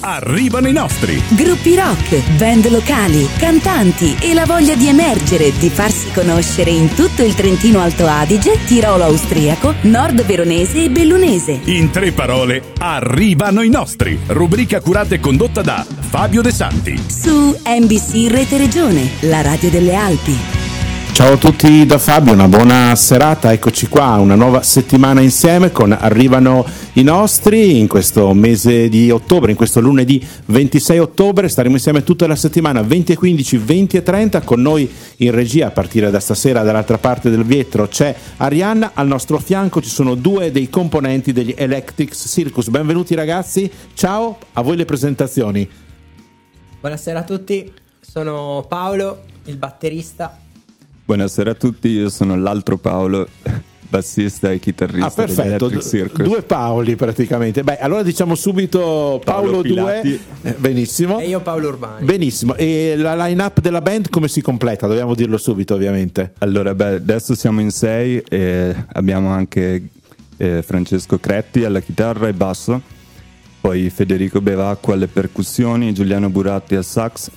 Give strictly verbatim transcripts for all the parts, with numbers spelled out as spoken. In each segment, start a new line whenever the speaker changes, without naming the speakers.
arrivano i nostri.
Gruppi rock, band locali, cantanti e la voglia di emergere, di farsi conoscere in tutto il Trentino Alto Adige, Tirolo austriaco, Nord Veronese e Bellunese.
In tre parole, arrivano i nostri. Rubrica curata e condotta da Fabio De Santi.
Su N B C Rete Regione, la radio delle Alpi.
Ciao a tutti da Fabio, una buona serata, eccoci qua, una nuova settimana insieme con Arrivano i nostri in questo mese di ottobre, in questo lunedì ventisei ottobre, staremo insieme tutta la settimana venti e quindici, venti e trenta, con noi in regia a partire da stasera dall'altra parte del vetro c'è Arianna, al nostro fianco ci sono due dei componenti degli Electrics Circus, benvenuti ragazzi, ciao, a voi le presentazioni.
Buonasera a tutti, sono Paolo, il batterista.
Buonasera a tutti, io sono l'altro Paolo, bassista e chitarrista.
Ah, perfetto,
degli Electric Circus.
Due Paoli praticamente. Beh, allora diciamo subito Paolo, Paolo due, eh, benissimo.
E io Paolo Urbani.
Benissimo, e la line-up della band come si completa? Dobbiamo dirlo subito ovviamente.
Allora, beh, adesso siamo in sei e abbiamo anche eh, Francesco Cretti alla chitarra e basso, poi Federico Bevacqua alle percussioni, Giuliano Buratti al sax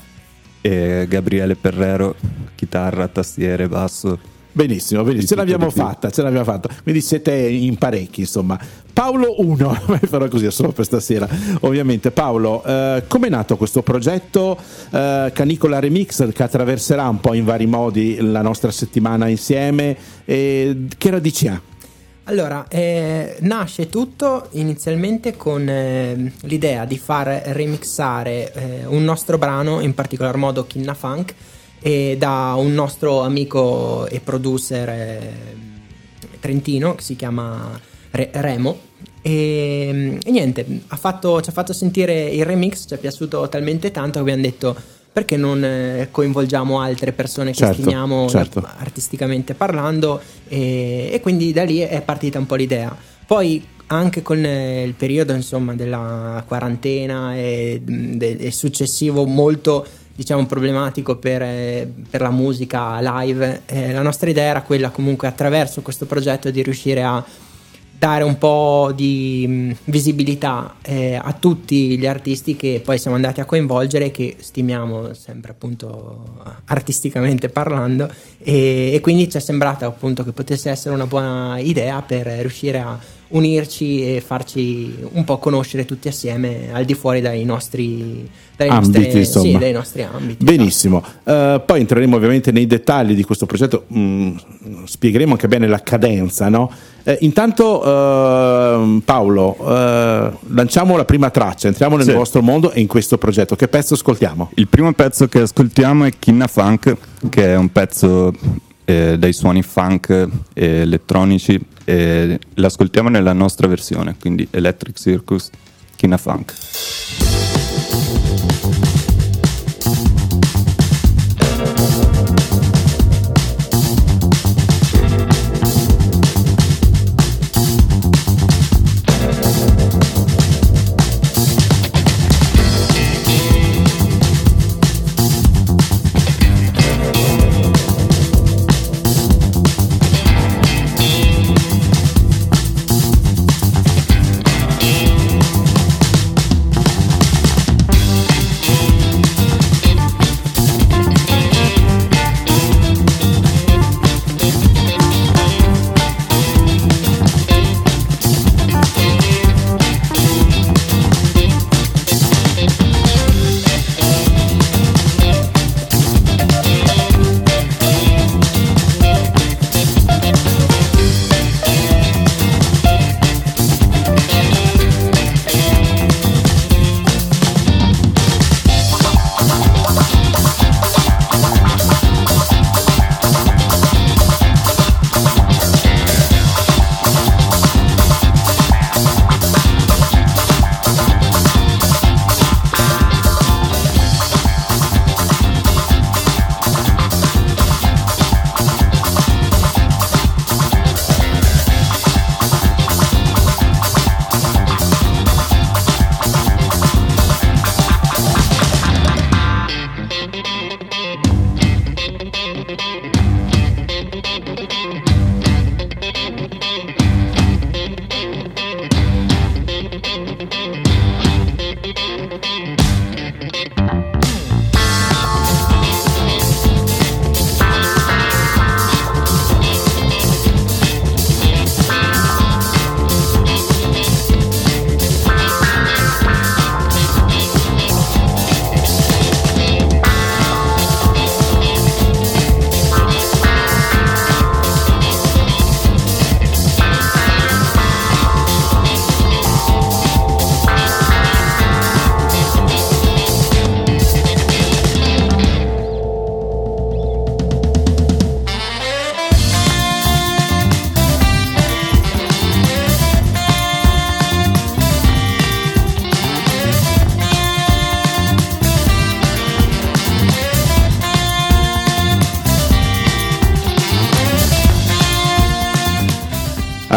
e Gabriele Perrero, chitarra, tastiere, basso.
Benissimo, benissimo, ce l'abbiamo fatta, ce l'abbiamo fatta. Quindi siete in parecchi, insomma. Paolo uno, farò così solo per stasera, ovviamente. Paolo, eh, come è nato questo progetto eh, Canicola Remix che attraverserà un po' in vari modi la nostra settimana insieme? E che radici ha?
Allora, eh, nasce tutto inizialmente con eh, l'idea di far remixare eh, un nostro brano, in particolar modo Kinna Funk, e da un nostro amico e producer eh, trentino che si chiama Re- Remo e, e niente, ha fatto, ci ha fatto sentire il remix, ci è piaciuto talmente tanto che abbiamo detto perché non eh, coinvolgiamo altre persone che
certo,
stimiamo
certo.
artisticamente parlando e, e quindi da lì è partita un po' l'idea. Poi anche con eh, il periodo insomma della quarantena e, de, e successivo molto diciamo problematico per, eh, per la musica live, eh, la nostra idea era quella comunque attraverso questo progetto di riuscire a dare un po' di mh, visibilità eh, a tutti gli artisti che poi siamo andati a coinvolgere, che stimiamo sempre appunto artisticamente parlando, e, e quindi ci è sembrata appunto che potesse essere una buona idea per riuscire a unirci e farci un po' conoscere tutti assieme al di fuori dai nostri dai
ambiti,
nostre,
insomma.
Sì, dai nostri ambiti.
Benissimo, uh, poi entreremo ovviamente nei dettagli di questo progetto, mm, spiegheremo anche bene la cadenza, no? Eh, intanto uh, Paolo, uh, lanciamo la prima traccia, entriamo nel
sì.
vostro mondo e in questo progetto. Che pezzo ascoltiamo?
Il primo pezzo che ascoltiamo è Kinna Funk, che è un pezzo eh, dai suoni funk e elettronici, e l'ascoltiamo nella nostra versione, quindi Electric Circus, Kinna Funk.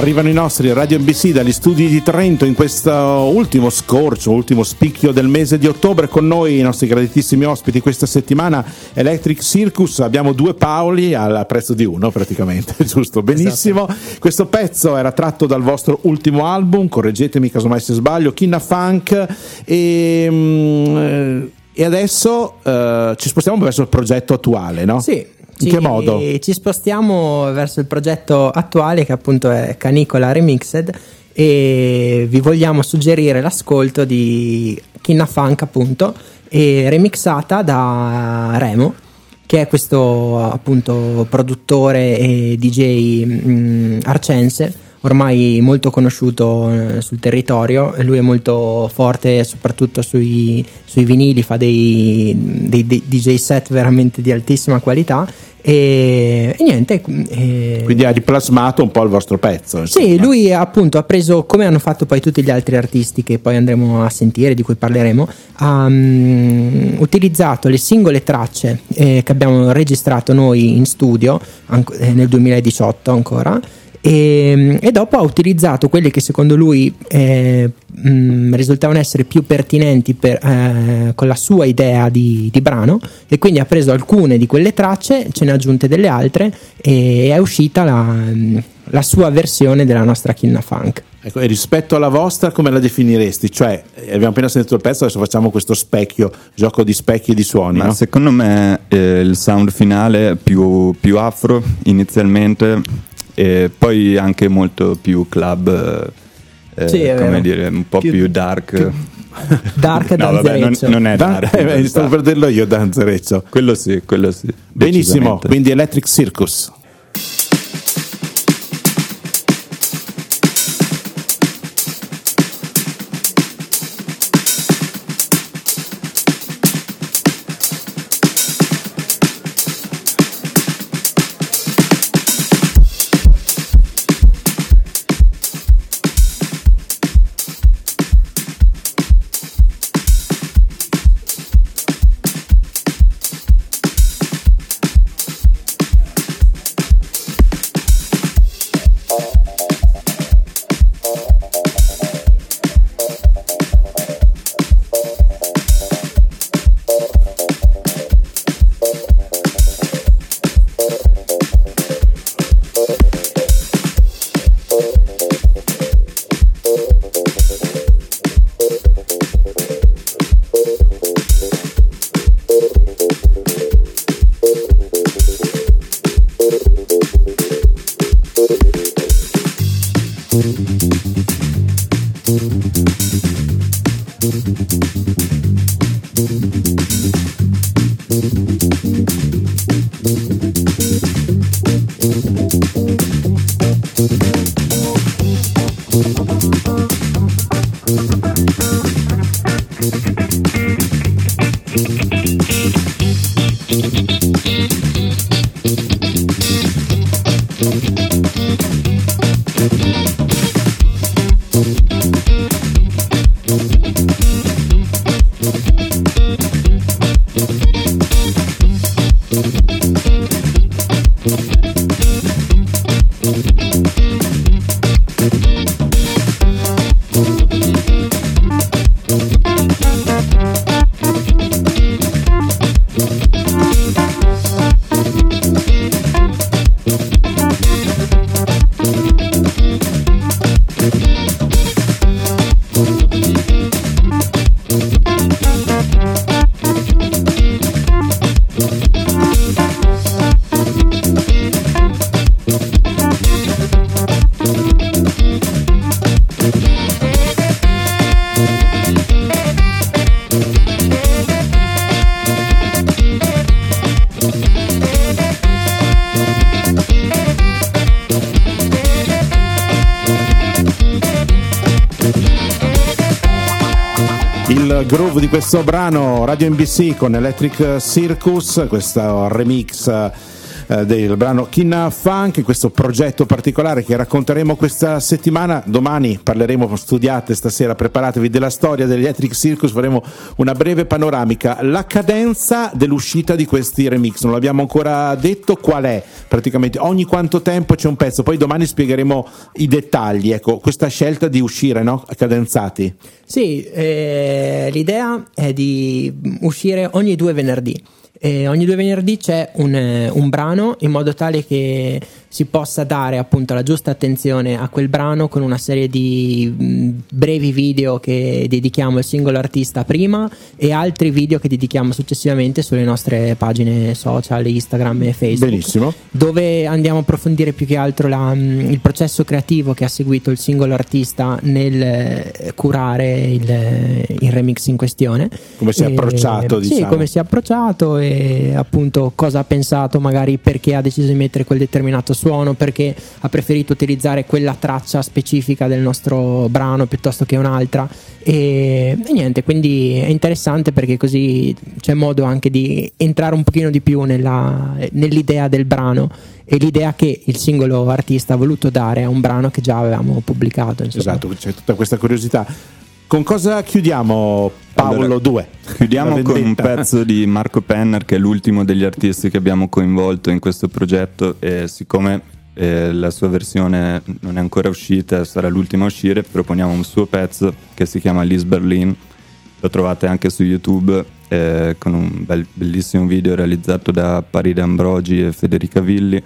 Arrivano i nostri Radio N B C dagli studi di Trento in questo ultimo scorcio, ultimo spicchio del mese di ottobre. Con noi i nostri graditissimi ospiti questa settimana, Electric Circus. Abbiamo due Paoli al prezzo di uno praticamente, giusto? Benissimo. Esatto. Questo pezzo era tratto dal vostro ultimo album, correggetemi casomai se sbaglio, Kinna Funk, e, mm, e adesso uh, ci spostiamo verso il progetto attuale, no?
Sì.
In che modo?
Ci spostiamo verso il progetto attuale, che appunto è Canicola Remixed, e vi vogliamo suggerire l'ascolto di Kinna Funk, appunto, e remixata da Remo, che è questo appunto produttore e D J mh, arcense, ormai molto conosciuto eh, sul territorio. Lui è molto forte soprattutto sui, sui vinili, fa dei, dei, dei D J set veramente di altissima qualità. E, e niente e...
quindi ha riplasmato un po' il vostro pezzo, insomma.
Sì, lui appunto ha preso, come hanno fatto poi tutti gli altri artisti che poi andremo a sentire, di cui parleremo, ha um, utilizzato le singole tracce eh, che abbiamo registrato noi in studio anco, eh, nel duemiladiciotto ancora, e, e dopo ha utilizzato quelle che secondo lui eh, mh, risultavano essere più pertinenti per, eh, con la sua idea di, di brano, e quindi ha preso alcune di quelle tracce, ce ne ha aggiunte delle altre, e è uscita la, la sua versione della nostra Kinna Funk.
Ecco, e rispetto alla vostra come la definiresti? Cioè, abbiamo appena sentito il pezzo, adesso facciamo questo specchio, gioco di specchi e di suoni.
Ma
no?
secondo me eh, il sound finale è più, più afro inizialmente, e poi anche molto più club, eh,
sì,
come
vero.
dire, un po' più, più dark.
Più dark
no, vabbè, non, non è dark.
Dan- eh, stavo per dirlo io, danzereccio.
Quello sì, quello sì.
Benissimo, quindi Electric Circus. Il groove di questo brano Radio N B C con Electric Circus, questo remix eh, del brano Kin Funk, questo progetto particolare che racconteremo questa settimana. Domani parleremo, studiate stasera, preparatevi, della storia degli Electric Circus, faremo una breve panoramica. La cadenza dell'uscita di questi remix non l'abbiamo ancora detto, qual è? Praticamente ogni quanto tempo c'è un pezzo, poi domani spiegheremo i dettagli. Ecco, questa scelta di uscire, no? Cadenzati.
Sì, eh, l'idea è di uscire ogni due venerdì. E ogni due venerdì c'è un, un brano, in modo tale che si possa dare appunto la giusta attenzione a quel brano, con una serie di mh, brevi video che dedichiamo al singolo artista prima e altri video che dedichiamo successivamente sulle nostre pagine social, Instagram e Facebook.
Benissimo.
Dove andiamo a approfondire più che altro la, mh, il processo creativo che ha seguito il singolo artista nel eh, curare il, il remix in questione.
Come si è approcciato,
sì,
diciamo.
come si è approcciato e appunto cosa ha pensato, magari perché ha deciso di mettere quel determinato suono, perché ha preferito utilizzare quella traccia specifica del nostro brano piuttosto che un'altra, e, e niente, quindi è interessante perché così c'è modo anche di entrare un pochino di più nella, nell'idea del brano e l'idea che il singolo artista ha voluto dare a un brano che già avevamo pubblicato, insomma.
Esatto, c'è tutta questa curiosità. Con cosa chiudiamo, Paolo? due?
Chiudiamo con un pezzo di Marco Penner, che è l'ultimo degli artisti che abbiamo coinvolto in questo progetto, e siccome eh, la sua versione non è ancora uscita, sarà l'ultima a uscire, proponiamo un suo pezzo che si chiama Liz Berlin. Lo trovate anche su YouTube, eh, con un bel, bellissimo video realizzato da Paride Ambrogi e Federica Villi.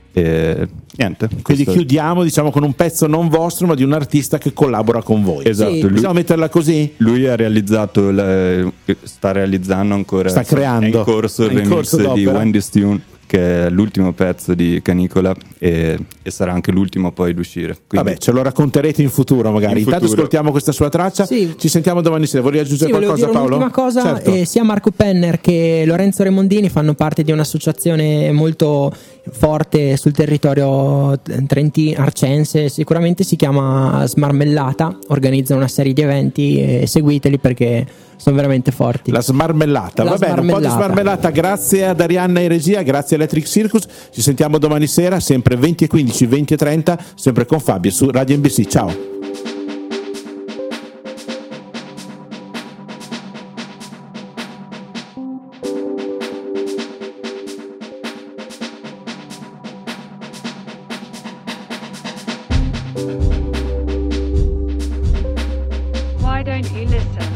E niente,
quindi
questo...
chiudiamo, diciamo, con un pezzo non vostro ma di un artista che collabora con voi.
Esatto,
sì.
lui,
Bisogna metterla così?
lui ha realizzato la, sta realizzando ancora,
sta creando,
è in corso il
è in
remix
corso
di
d'opera.
Wendy's Tune, che è l'ultimo pezzo di Canicola, e, e sarà anche l'ultimo poi ad uscire. Quindi...
Vabbè, ce lo racconterete in futuro magari.
In
Intanto
futuro.
ascoltiamo questa sua traccia.
Sì.
Ci sentiamo domani sera. Vuoi aggiungere
Sì,
qualcosa,
volevo dire
Paolo?
un'ultima cosa,
Certo.
eh, sia Marco Penner che Lorenzo Remondini fanno parte di un'associazione molto forte sul territorio trentino, arcense, sicuramente, si chiama Smarmellata, organizzano una serie di eventi e seguiteli perché sono veramente forti.
La smarmellata,
La
va bene, un po' di
smarmellata.
smarmellata. Grazie ad Arianna in regia, grazie a Electric Circus. Ci sentiamo domani sera, sempre venti e quindici, venti e trenta, sempre con Fabio su Radio N B C. Ciao.
Why don't you listen?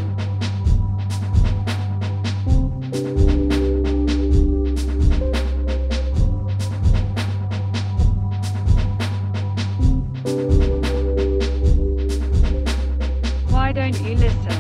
Why don't you listen?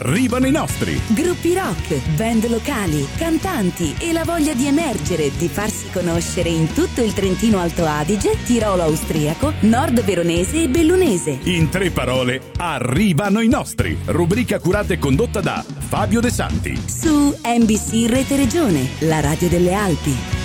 arrivano i nostri.
Gruppi rock, band locali, cantanti e la voglia di emergere, di farsi conoscere in tutto il Trentino Alto Adige, Tirolo austriaco, Nord Veronese e Bellunese.
In tre parole, arrivano i nostri. Rubrica curata e condotta da Fabio De Santi.
Su N B C Rete Regione, la radio delle Alpi.